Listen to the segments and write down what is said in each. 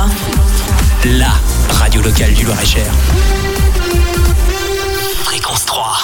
la radio locale du Loir-et-Cher. Fréquence 3.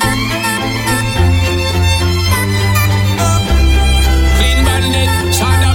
Clean bandit, shot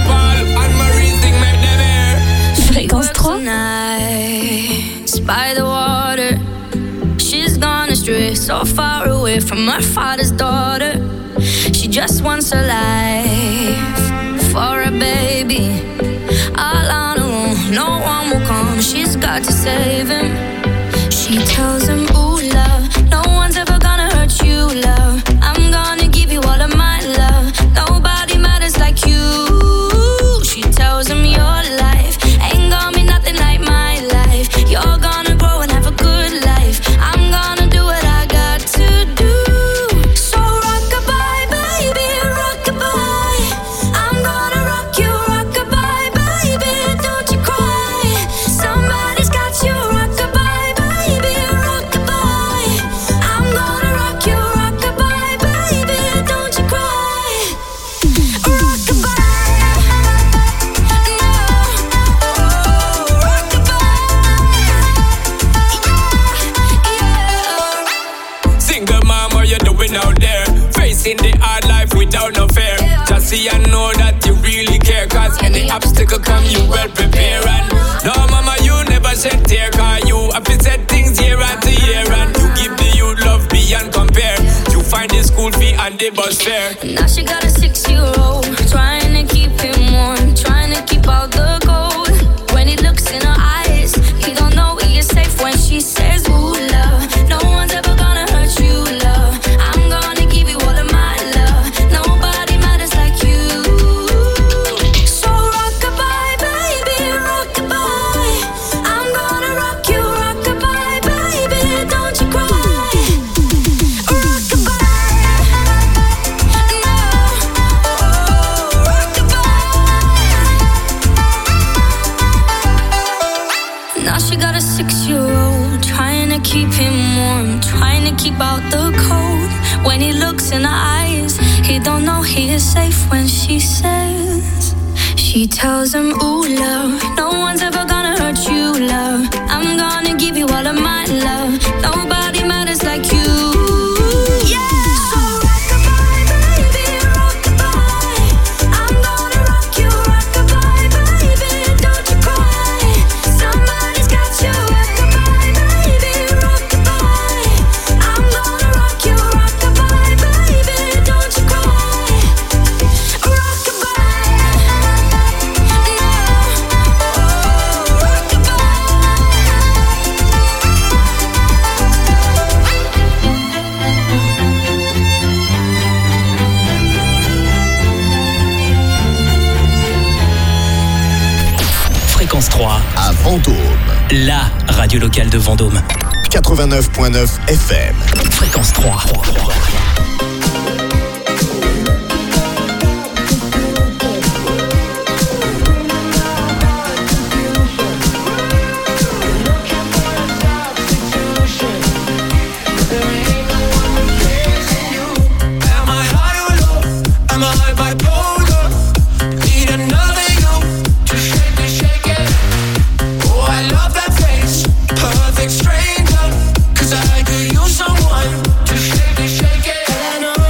away, so far away from her father's daughter. She just wants a life for a baby. All on her own, no one will come. She's got to save him. She tells him, ooh, love, no one's ever gonna hurt you, love. I'm gonna give you all of my love. Nobody matters like you. She tells him your life ain't gonna be nothing like my life. You're gonna grow and have a good life. I'm gonna do what I got to do. So rock-a-bye, baby, rock-a-bye. I'm gonna rock you, rock-a-bye, baby, don't you cry. Somebody's got you, rock-a-bye, baby, rock-a-bye. I'm gonna rock you, rock-a-bye, baby, don't you cry. Rock-a-bye. Out there, facing the hard life without no fear. Just see and know that you really care, cause any obstacle come you well prepare. And no mama, you never shed tear, cause you have to set things year after year. And you give the youth love beyond compare. You find the school fee and the bus fare. Now she got a 6-year-old, trying to keep him warm, trying to keep out the cold. When he looks in her eyes, he don't know he is safe when she says, ooh, love, no one's ever gonna hurt you, love. I'm gonna give you all of my love. Nobody matters like you. So rock-a-bye, baby, rock-a-bye. I'm gonna rock you, rock-a-bye, baby, don't you cry. Rock-a-bye, no, oh, rock-a-bye. Now she got a 6-year-old, trying to keep him warm, trying to keep out the cold. When he looks in her eyes, he don't know he is safe when she says. She tells him, ooh, love, no one's ever gonna hurt you, love. I'm gonna give you all of my love. Nobody matters like you. Yeah. So rock-a-bye, baby, rock-a-bye. I'm gonna rock you, rock-a-bye, baby, don't you cry. Somebody's got you, rock-a-bye, baby, rock-a-bye. I'm gonna rock you, rock-a-bye, baby, don't you cry. Rock-a-bye, no, oh, rock-a-bye. Fréquence 3, à Vendôme. la radio locale de Vendôme. 89.9 FM. Fréquence 3. Am I high or low? Am I bipolar? Need another you to shake it. Oh, I love that face, perfect stranger. 'Cause I could use someone to shake it. And I know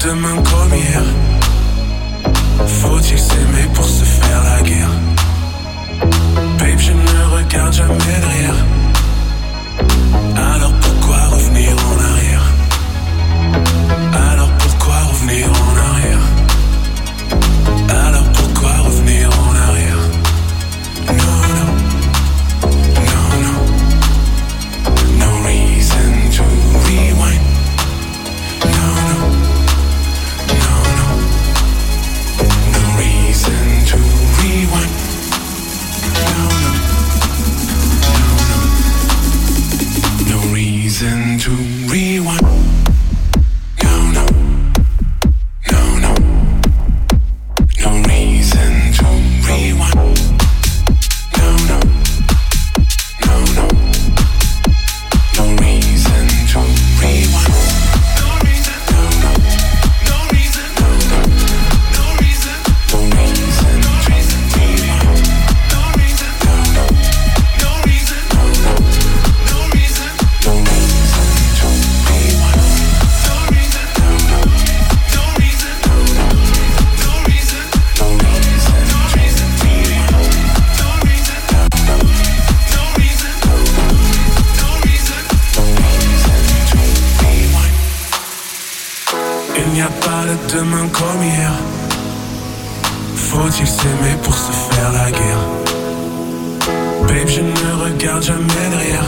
demain comme hier. Faut-il s'aimer pour se faire la guerre? Babe, je ne regarde jamais derrière. Alors pourquoi revenir en arrière? Alors pourquoi revenir en arrière? Alors pourquoi revenir en arrière? No, no, no, no. No reason to rewind. No, no, no, no. No reason to rewind. No, no, no, no. No reason to rewind. No, no, no, no. No reason to rewind. No, no, no, no. No reason to rewind. No reason, no, no. No reason, no, no. No reason, no reason to rewind. No reason, no, no. No reason, no, no. No reason, no reason to rewind. No reason, no, no. No reason, no, no. No reason, no reason to rewind. No reason, no, no. No reason, no, no. No reason, no reason to rewind. Il n'y a pas de demain comme hier. Faut-il s'aimer pour se faire la guerre? Babe, je ne regarde jamais derrière.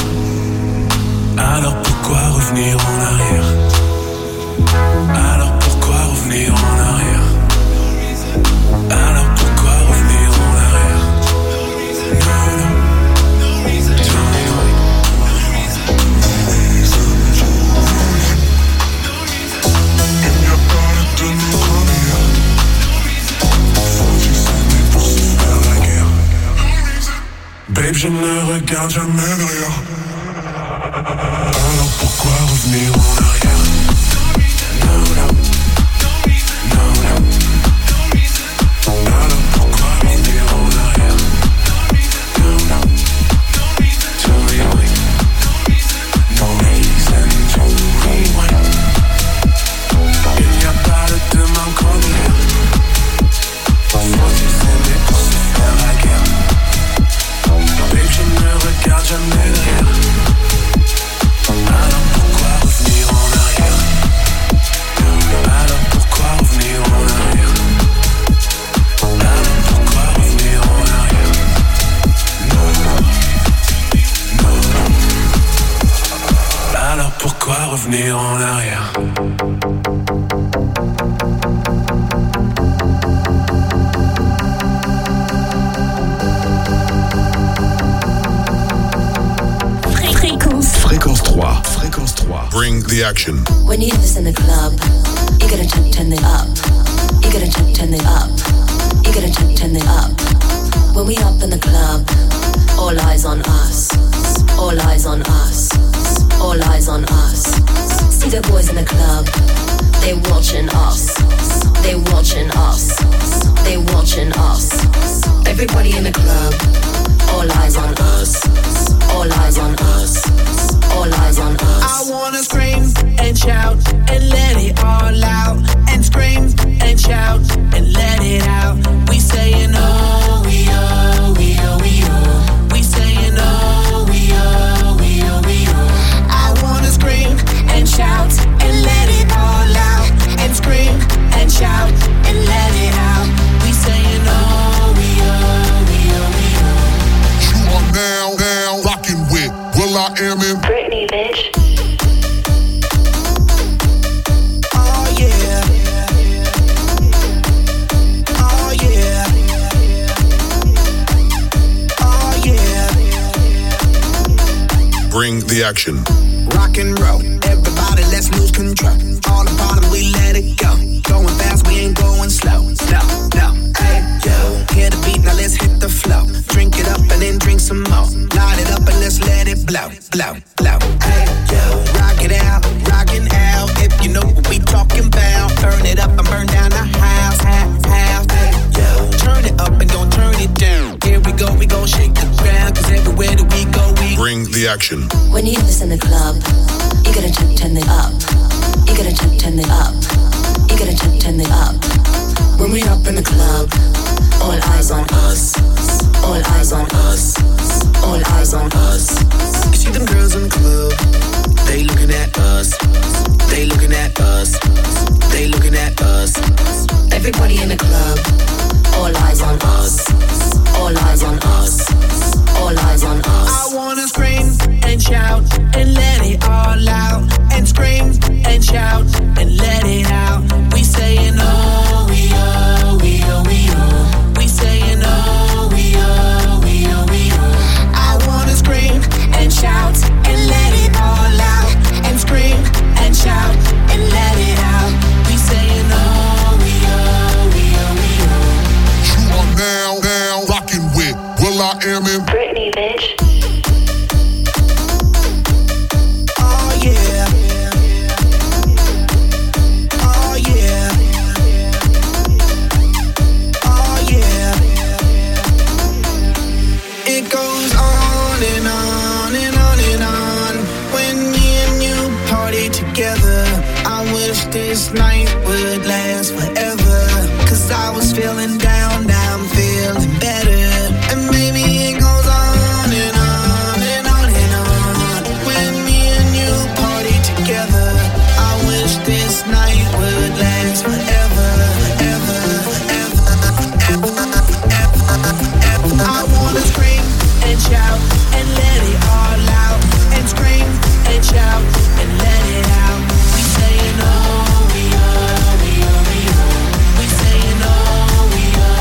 Alors pourquoi revenir en arrière? Alors pourquoi revenir en arrière? Alors pourquoi revenir en arrière? No, no. No reason. No reason. Il n'y a pas de demain comme hier. Faut-il s'aimer pour se faire la guerre? Babe, je ne regarde jamais derrière. Alors pourquoi revenir en arrière? No, no. No reason. No, no. No reason. Alors pourquoi revenir en arrière? No, no. No reason. To rewind. No reason to rewind. Il n'y a pas de demain comme hier. Faut-il s'aimer pour se faire la guerre? Babe, je ne regarde jamais derrière. Alors pourquoi revenir en arrière? Alors pourquoi revenir en arrière? Alors pourquoi revenir en arrière? Non, non, non, non. Alors pourquoi revenir en arrière? Fréquence 3. Fréquence 3. Bring the action. When you hear this in the club, you gotta turn it up. You gotta turn it up. You gotta turn it up. When we up in the club, all eyes on us. All eyes on us. All eyes on us. See the boys in the club, they watching us. They watching us. They watching us. Everybody in the club, all eyes on us. All eyes on us. All eyes on us. I wanna scream and shout and let it all out. And scream and shout and let it out. We saying oh, we oh, we oh, we oh. We saying oh, we oh, we oh, we oh. I wanna scream and shout and let it all out. And scream and shout and let it out. We saying oh, we oh, we oh, we oh. You are now rocking with Will I Am in Britney, bitch. Oh yeah. Oh yeah. Oh yeah. Bring the action. Rock and roll, everybody let's lose control. All the bottom we let it go. Going fast, we ain't going slow. No, no, hey yo. Hear the beat, now let's hit the flow. Drink it up and then drink some more. Light it up and let's let it blow, blow, blow. Hey yo, rock it out, rockin' out. If you know what we talking about, burn it up and burn down the house, house. Hey yo, turn it up and gon' turn it down. Here we go shake the ground. 'Cause everywhere that we go, we bring the action. When you hear this in the club, you gotta turn it up. You gotta turn it up. You gotta turn it up. When we up in the club, all eyes on us. All eyes on us. All eyes on us. You see them girls in the club, they looking at us. They looking at us. They looking at us. Everybody in the club, all eyes on us. All eyes on us. All eyes on us. I wanna scream and shout and let it all out. And scream and shout and let it out. We saying oh, we oh, we oh, we oh. We saying oh, we oh, we oh, we oh. I wanna scream and shout and let it all out. And scream and shout and let it out. We saying oh, we oh, we oh, we oh. You are now rocking with will.i.am in Britney, bitch. Oh yeah. Oh yeah. Oh yeah. It goes on and on and on and on. When me and you party together, I wish this night would last forever. 'Cause I was feeling down, now I'm feeling better. And maybe it goes on and on and on and on. When me and you party together, I wish this night would last forever, ever, ever, ever, ever, ever. I wanna scream and shout and let it all out. And scream and shout and let it out. We saying oh, we oh, we oh, we oh. We saying oh, we oh.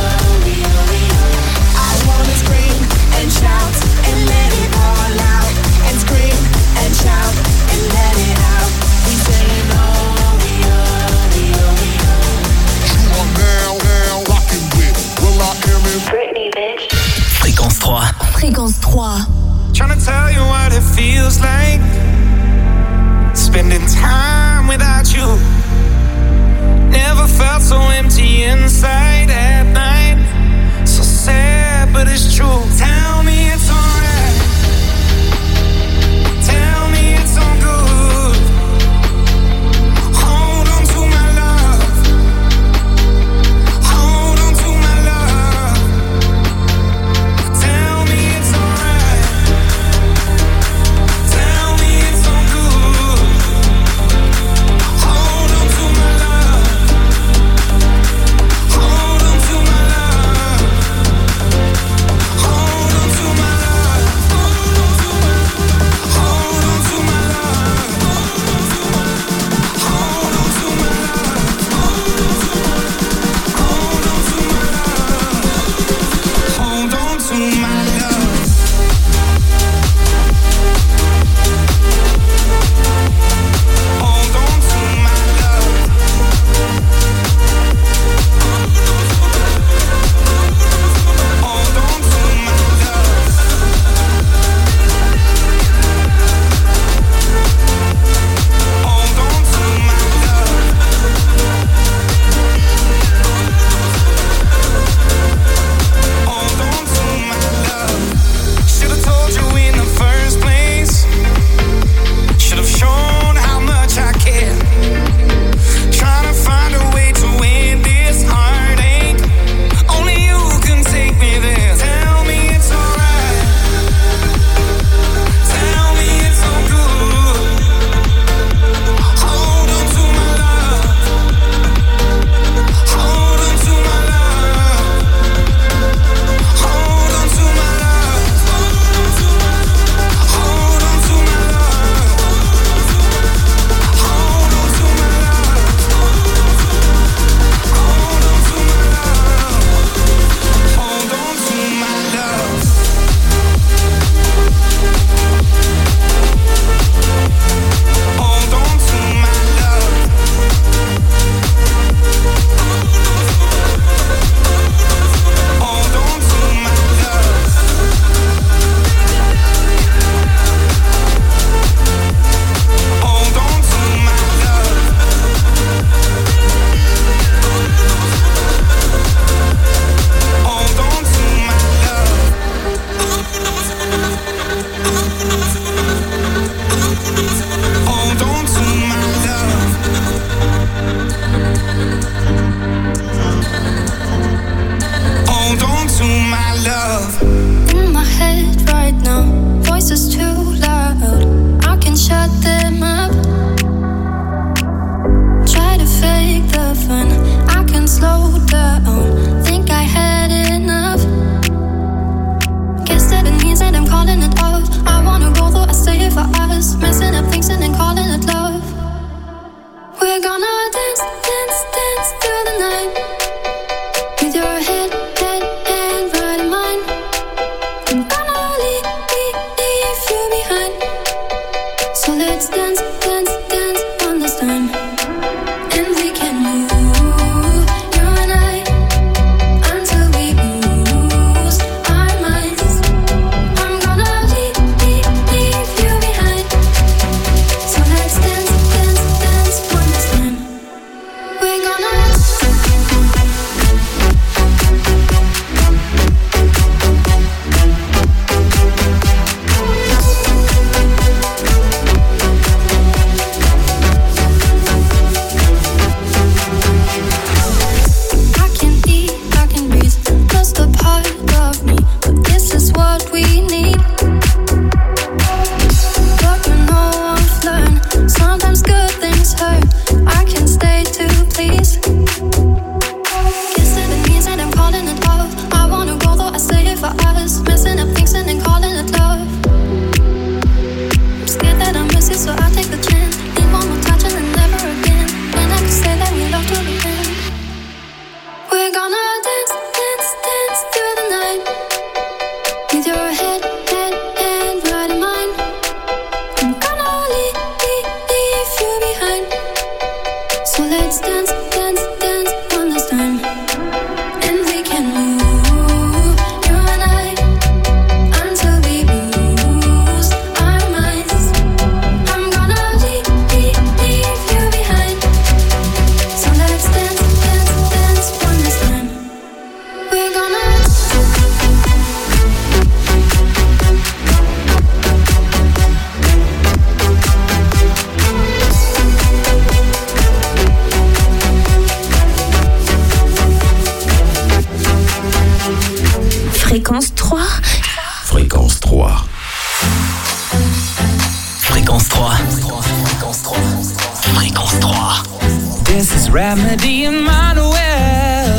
Remedy Emmanuel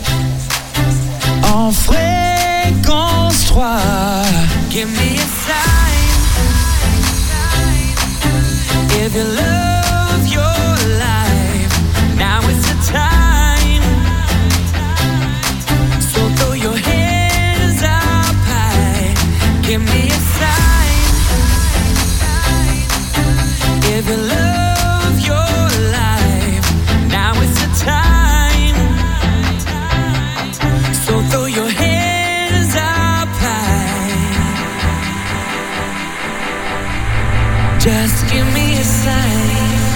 en fréquence 3. Give me a sign if you love your life. Now is the time. So throw your hands up high. Give me a sign if you love your life. Now is the time. So throw your hands up high. Just give me a sign.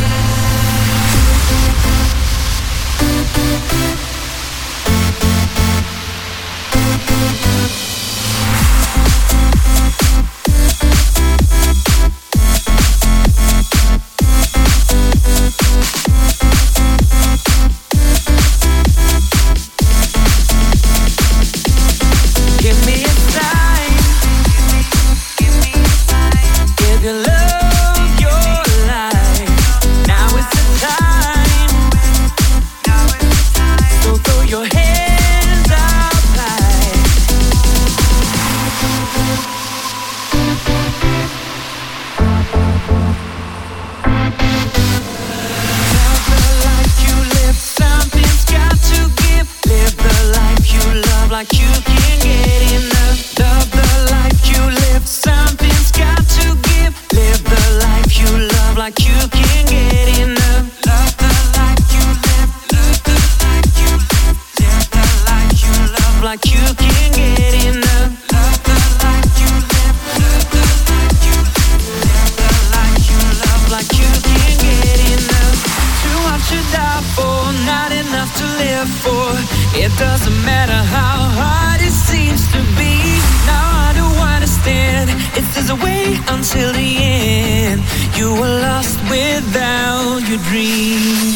Like you can't get enough. Love the life you live. Something's got to give. Live the life you love like you can't get enough. Love the life you live. Love the life you live. Live the life you love like you can't get enough. Love the life you live. Love the life you live. Live the life you love like you can't get enough. Too much to die for, not enough to live for. It doesn't matter how hard it seems to be. Now I do understand. It says away until the end. You were lost without your dream.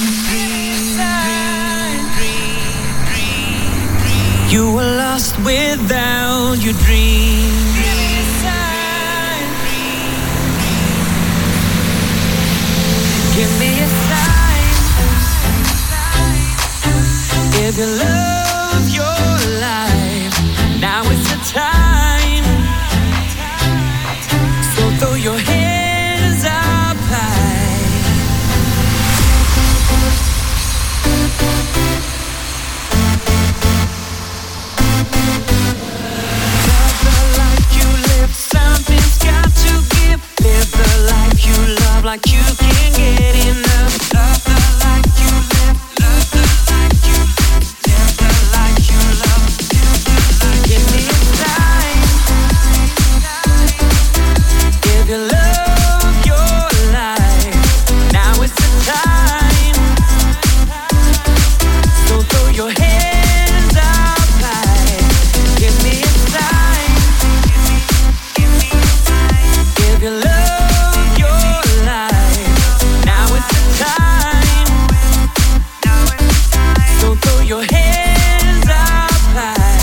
You were lost without your dream. Give me a sign if you love your life. Now is the time. So throw your hands up high. Love the life you live. Something's got to give. Live the life you love like you can't get enough. Love the life you live. Love the life you live. Live the life you love. Give me a sign if you love your life. Now is the time. So throw your hands up high. Give me a sign if you love your life. Now is the time. So throw your hands up high.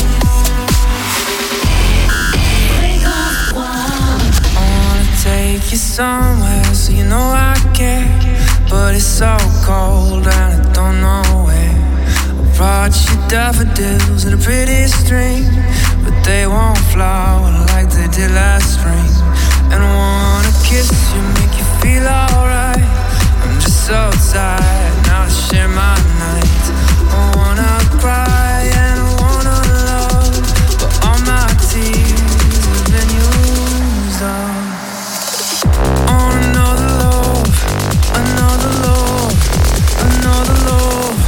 I wanna take you somewhere so you know I care. But it's so cold and I don't know where. I brought you daffodils and a pretty string, but they won't flower like they did last spring. And I wanna kiss you, make you feel alright. I'm just so tired now to share my nights. I wanna cry and I wanna love, but all my tears have been used up. On another love, another love, another love.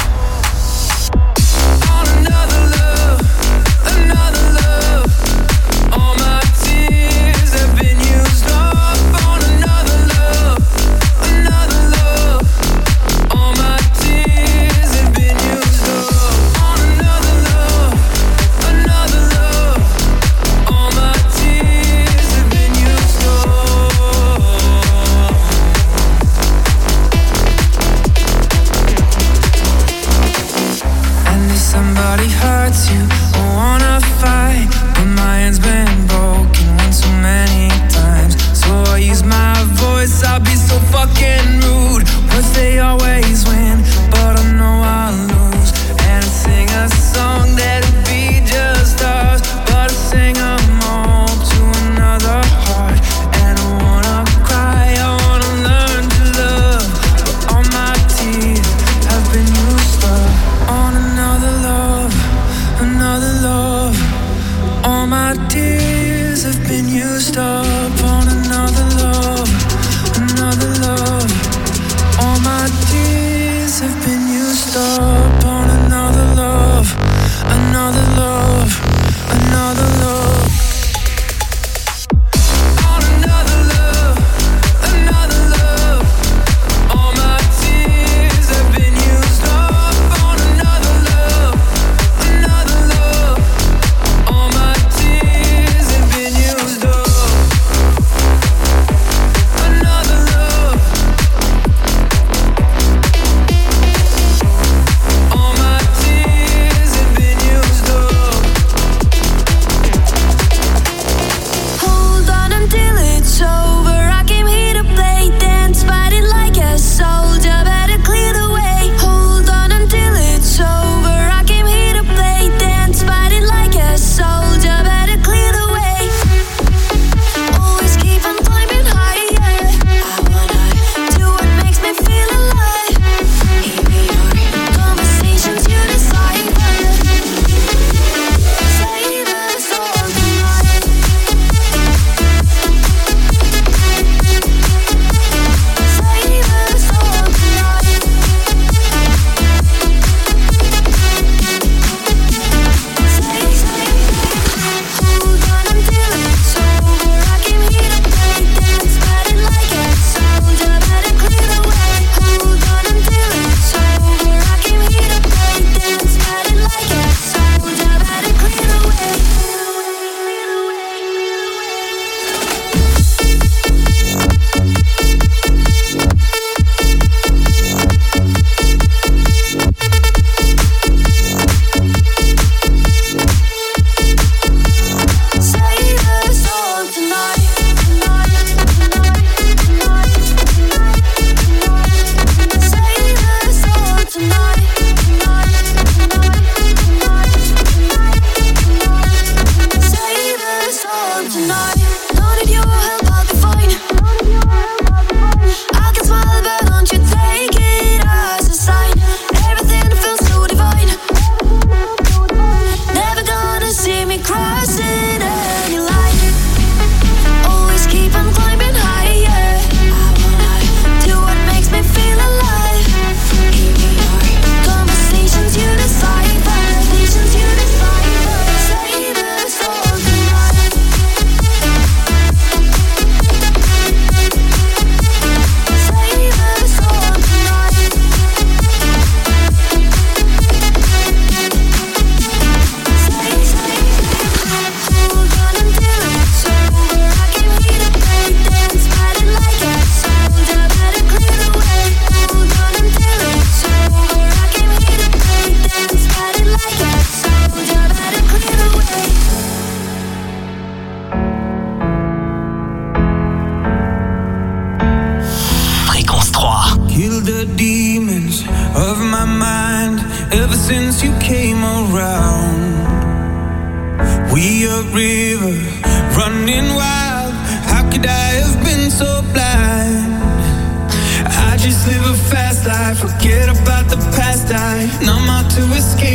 On another love, another love. All my tears have been used up. On another love, another love. All my tears have been used up. On another love, another love. All my tears have been used up. And if somebody hurts you, I wanna fight, but my hand's been broken one too many times. So I use my voice, I'll be so fucking rude. But they always win.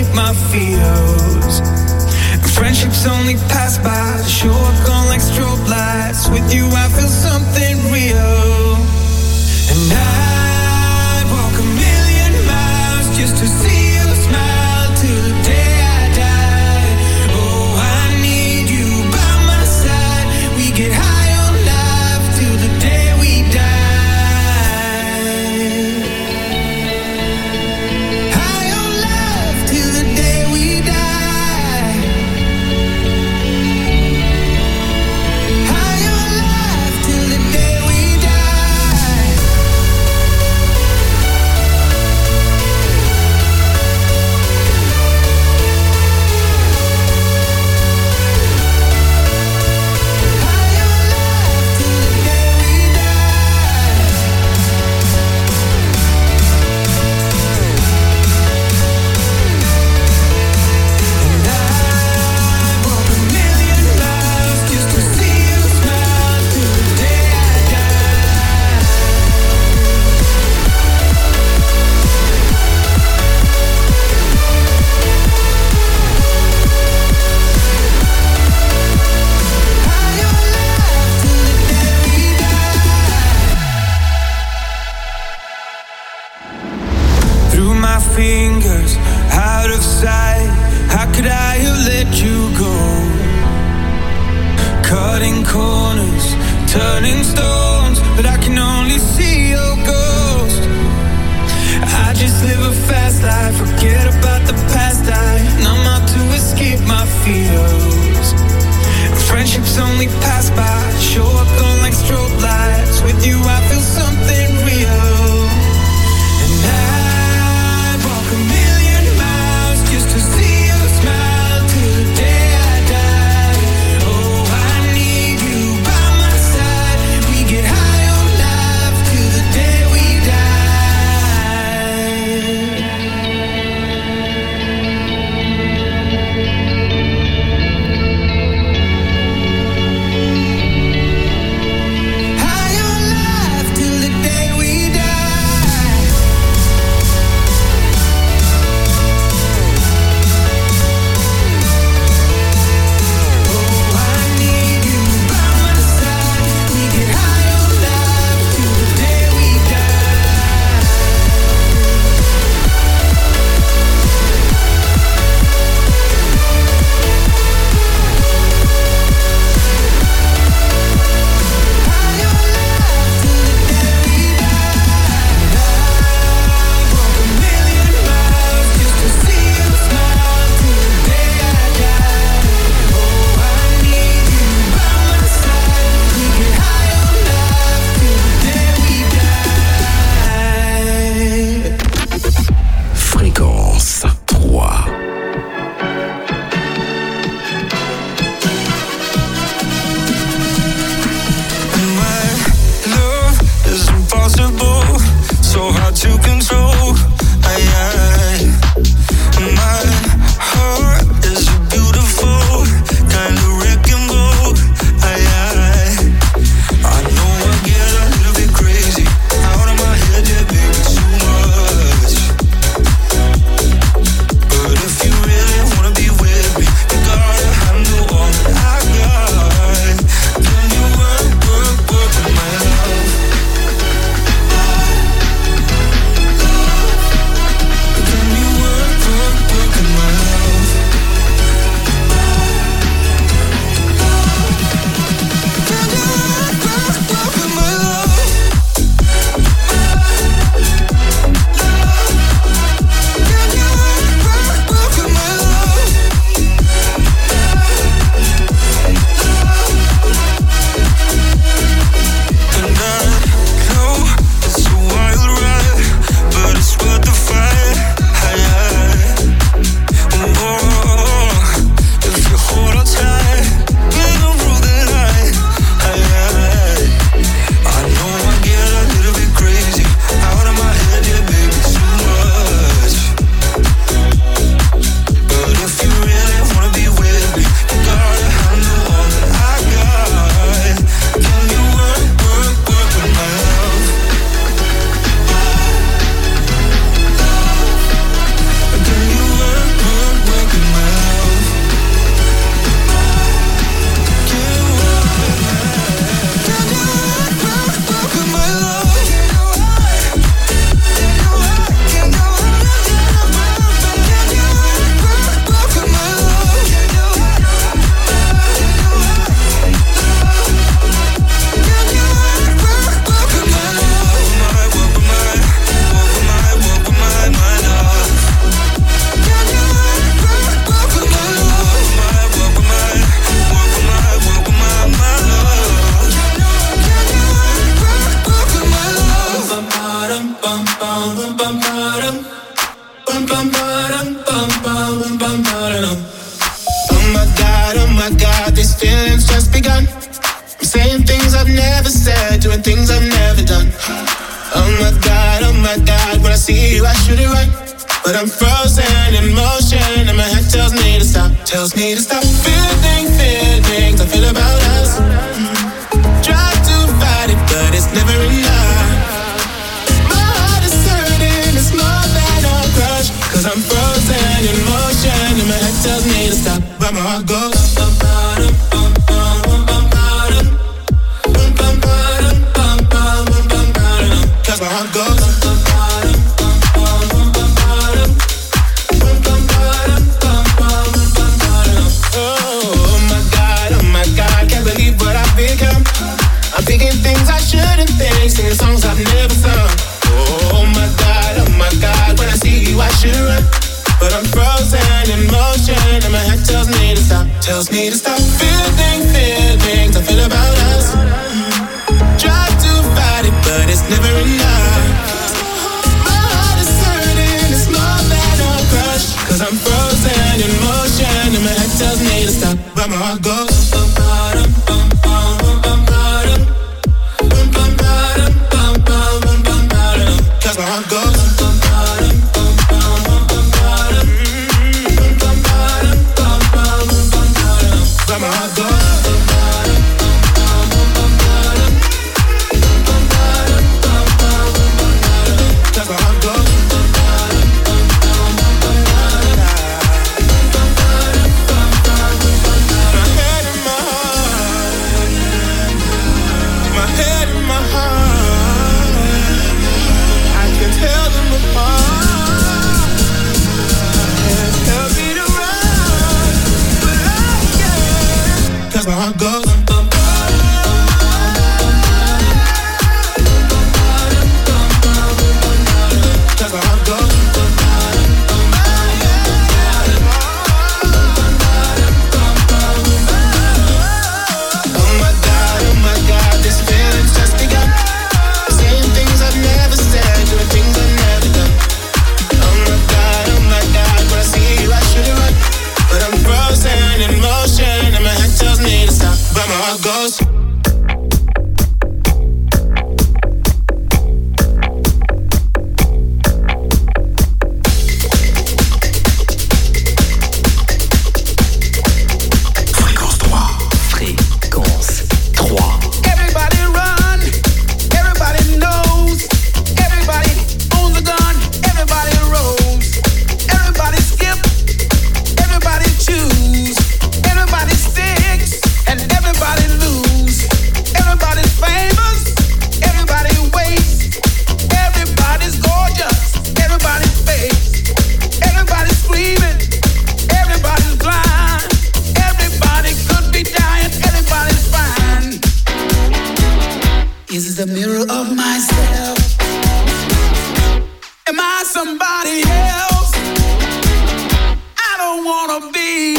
my fears. Friendships only pass by, show up gone like strobe lights. With you I feel something real. And I'd walk a million miles just to see you smile till the day I die. Oh, I need you by my side. We get high on life till the day we die. High on life till the day we die. High on life till Oh my God, these feelings just begun. I'm saying things I've never said, doing things I've never done. Oh my God, when I see you I shoot it right. But I'm frozen in motion and my head tells me to stop. Feeling things I feel about us. Try to fight it, but it's never enough. My heart is hurting, it's more than a crush. Cause I'm frozen in motion and my head tells me to stop. But my heart goes cause my heart goes. Oh my God, can't believe what I've become. I'm thinking things I shouldn't think, singing songs I've never sung. Oh my God, when I see you I should run. But I'm frozen in motion and my head tells me to stop. Feeling things I feel about us. Try to fight it, but it's never enough. My heart is hurting, it's more than a crush. Cause I'm frozen in motion and my head tells me to stop. But my heart goes cause my heart goes. But my heart goes. Cause my heart goes. Cause my heart goes. Oh my God, these feelings just begun. Saying things I've never said, doing things I've never done. Oh my God, when I see you I should have run. But I'm frozen in motion and my head tells me to stop. But my heart goes. The mirror of myself. Am I somebody else? I don't wanna be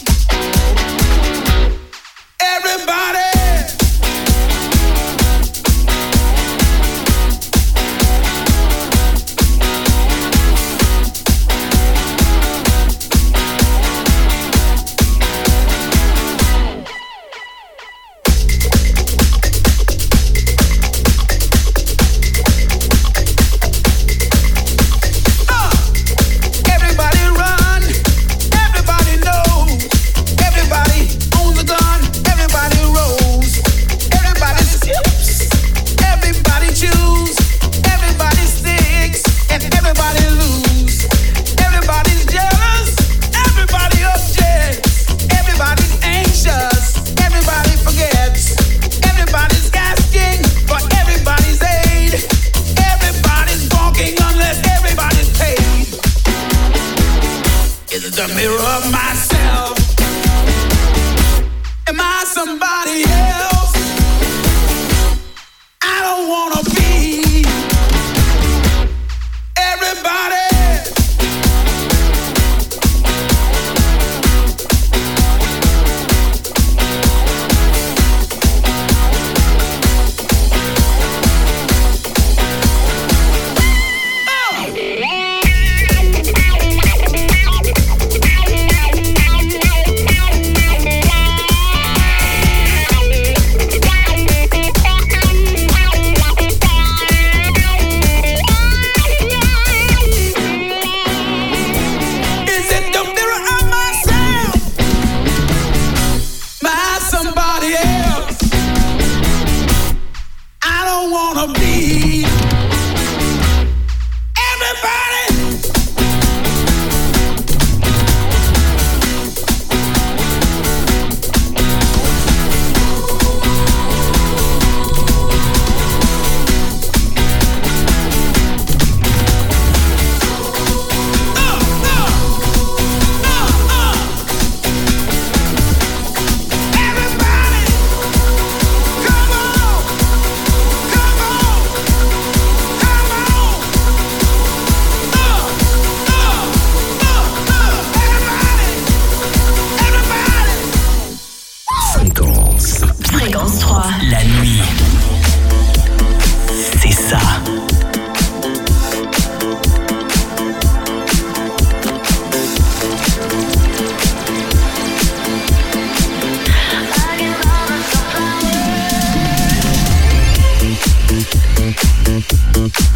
everybody. The mirror of myself. Am I somebody else? I don't wanna be everybody.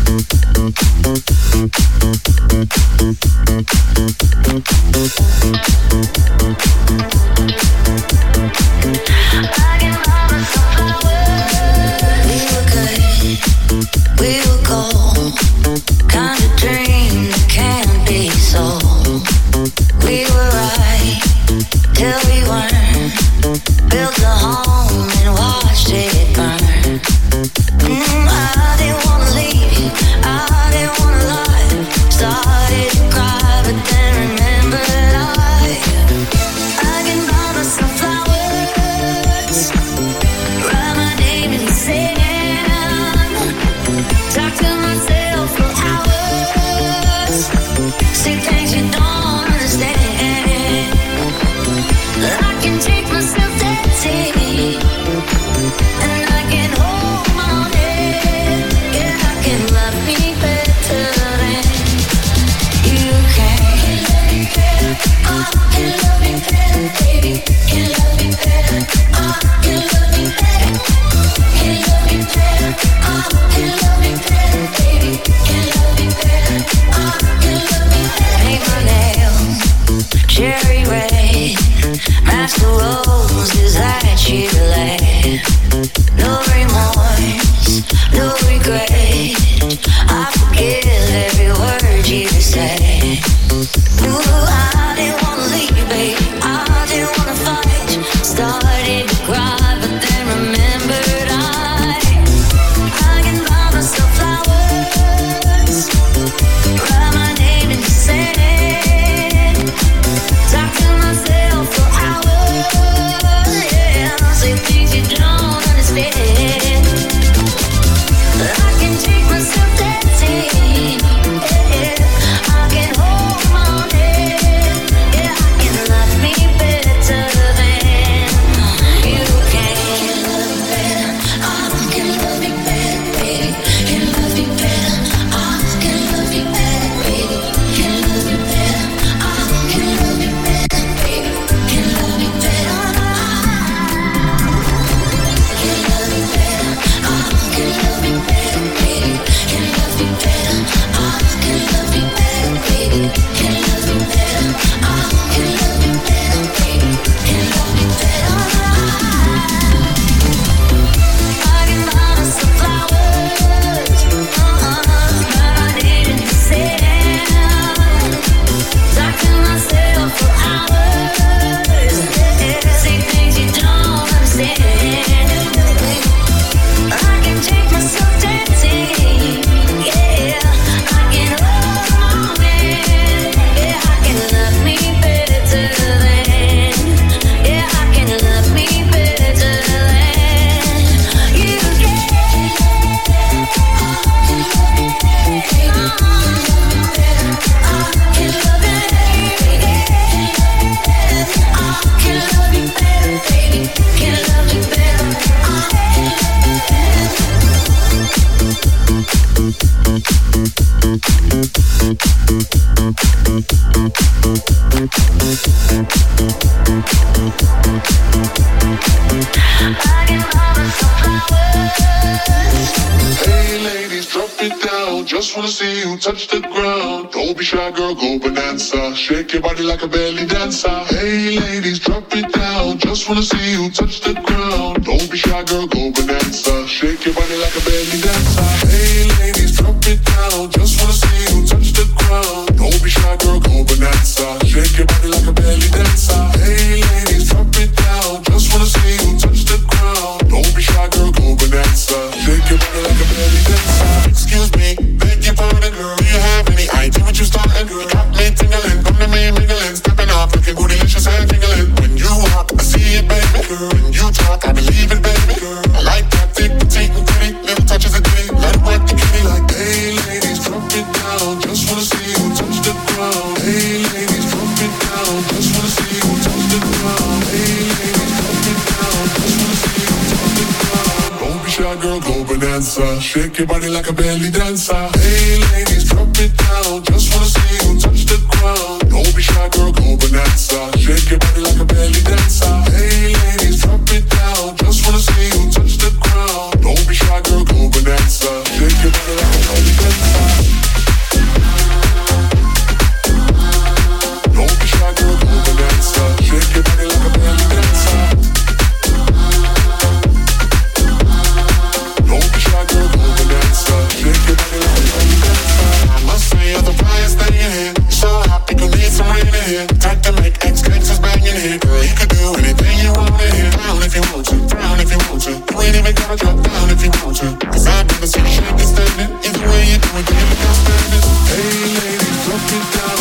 Hey ladies, drop it down. Just wanna see you touch the ground. Don't be shy, girl, go bonanza. Shake your body like a belly dancer. Hey ladies, drop it down. Just wanna see you touch the ground. Don't be shy, girl, go bonanza. Shake your body like a belly dancer. Hey ladies, drop it down. Just wanna see you touch the ground. Don't be shy, girl, go bonanza. Shake your body like a belly dancer. Hey ladies, drop it down. Just wanna see you touch the ground. Don't be shy, girl, go bonanza. Shake your body like a belly dancer. Excuse me, beg your pardon, girl. Do you have any idea what you started, girl? You got me tingling, come to me mingling, stepping off, looking good, delicious and tingling. When you walk, I see it, baby, girl. When you talk, I believe it, baby, girl. I like that thick, petite, and pretty, little touches of ditty. Let it work the kitty like, hey ladies, drop it down. Just wanna see you touch the ground. Hey ladies, drop it down. Just wanna see you touch the ground. Hey ladies, drop it down. Just wanna see you touch the ground. Don't be shy, girl, go bonanza. Shake your body like a belly dancer. Hey ladies, drop it down. Just wanna see you touch the ground. Don't be shy, girl, go bonanza. Shake your body like a belly dancer. Hey ladies, drop it down. Just wanna see you touch the ground. Don't be shy, girl, go bonanza. Shake your body like a belly dancer.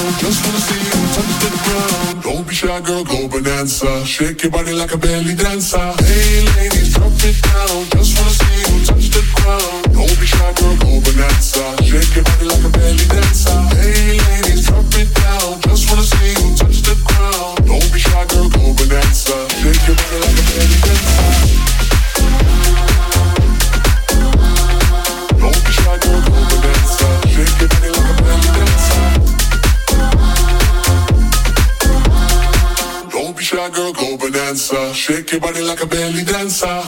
just wanna see you touch the ground. Don't be shy, girl, go bonanza. Shake your body like a belly dancer. Hey, ladies, drop it down. Just wanna see you touch the ground. Don't be shy, girl, go bonanza. Shake your body like a belly dancer. Hey, ladies, drop it down. Just wanna see you touch the ground. Don't be shy, girl, go bonanza. Shake your body like a belly dancer. Don't be shy, girl, go bonanza. Shake your body like a belly dancer. Don't be shy, girl, go bonanza. Shake your body like a belly dancer.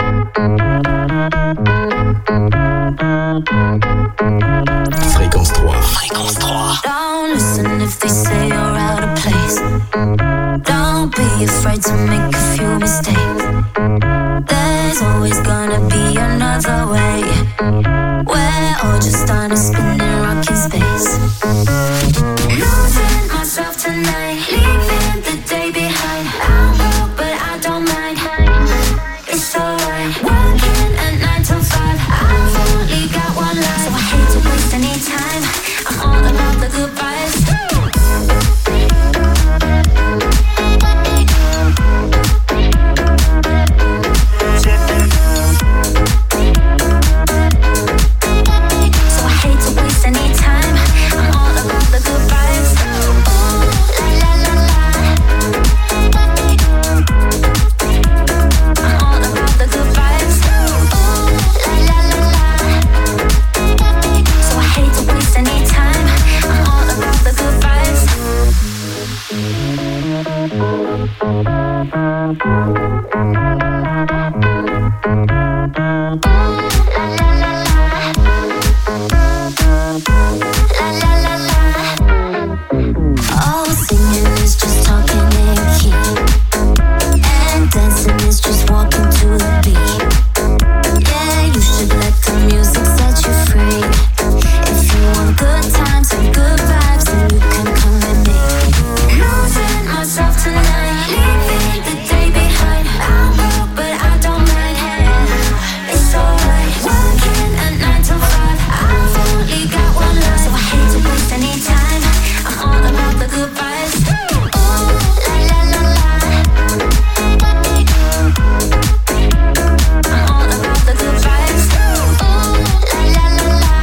Fréquence 3. Fréquence 3. Don't listen if they say you're out of place. Don't be afraid to make a few mistakes. There's always gonna be another way. We're all just on a spinning rock in space. Losing myself tonight, leaving the day behind. I'm broke, but I don't mind. It's alright. Working at 9 to 5. I've only got one life, so I hate to waste any time. I'm all about the good vibes. So I hate to waste any time. I'm all about the good vibes. Ooh, la la la la. I'm all about the good vibes. Ooh, la la la la. So I hate to waste any time. I'm all about the good vibes. Oh, singing is just talking in key, and dancing is just walking to the beat. Yeah, you should let the music set you free. If you want good times and good vibes, then you can come with me. Losing myself tonight, leaving the day behind. I'm broke, but I don't mind. It's alright. Working at 9 to 5. I've only got one life, so I hate to waste any time. I'm all about the good vibes. Ooh, la la la la. I'm all about the good vibes. Ooh, la la la la.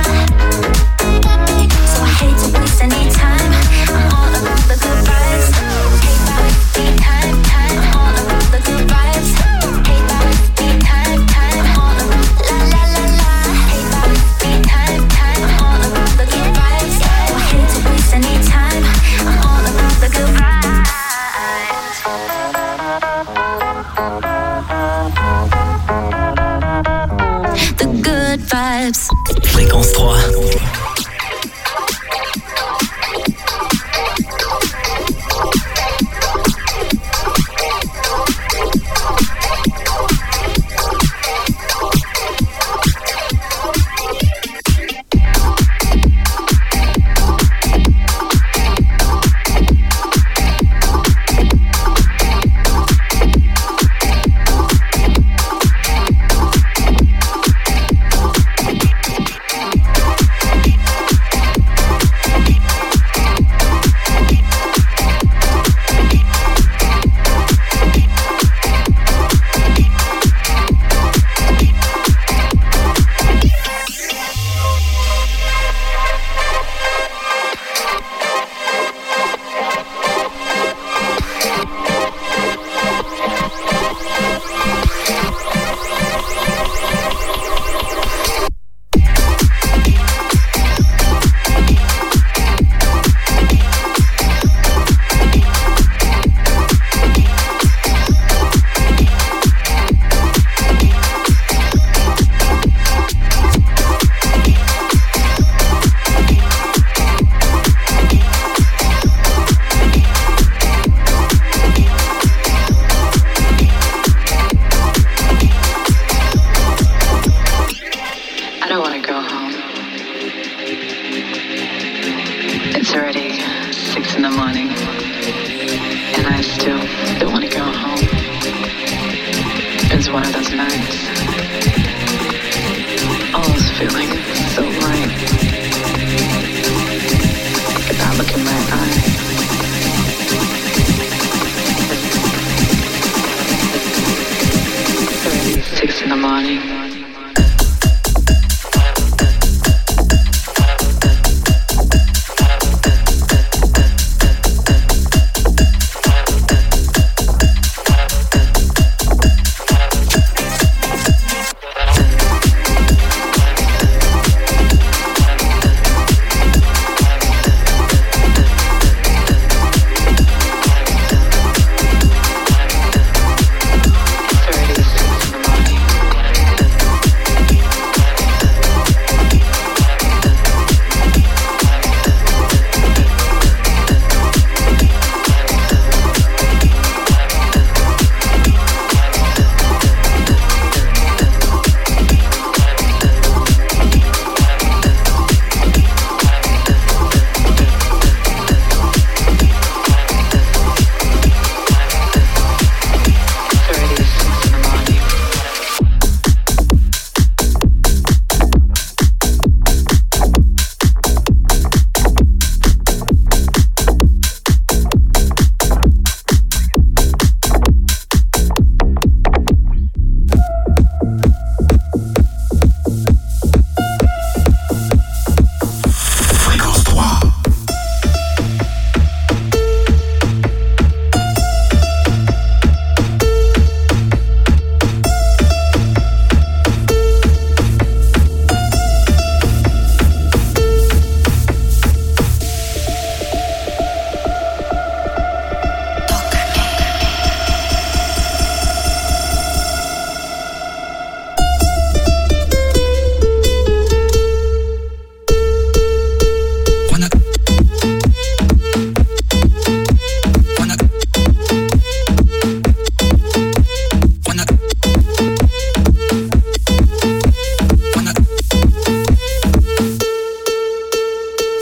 So I hate to waste any time. I'm all about the good vibes. Hey, baby, time, time. I'm all about the good vibes. Hey, baby, time, time. I'm all about la la la la. Hey, baby, time, time. I'm all about the good vibes. So I hate to waste any time. I'm all about the good vibes. The good vibes. Fréquence 3. It's one of those nights. All those feelings so right. If I look in my eyes,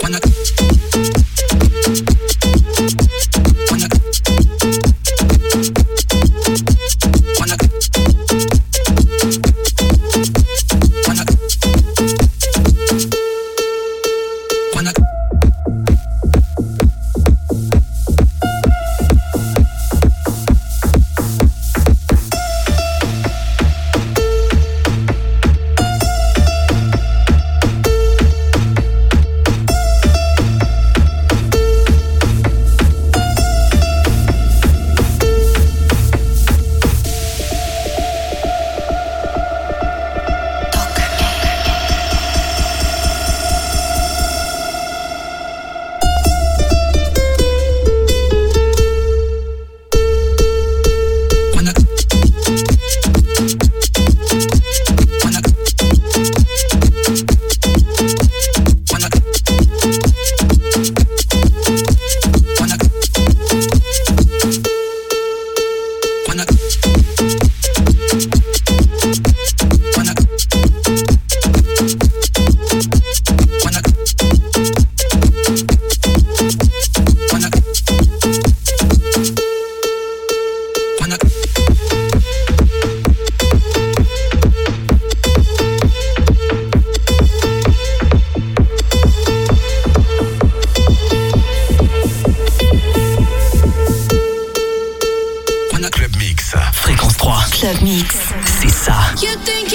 Club Mix, Fréquence 3. Club Mix. C'est ça. You think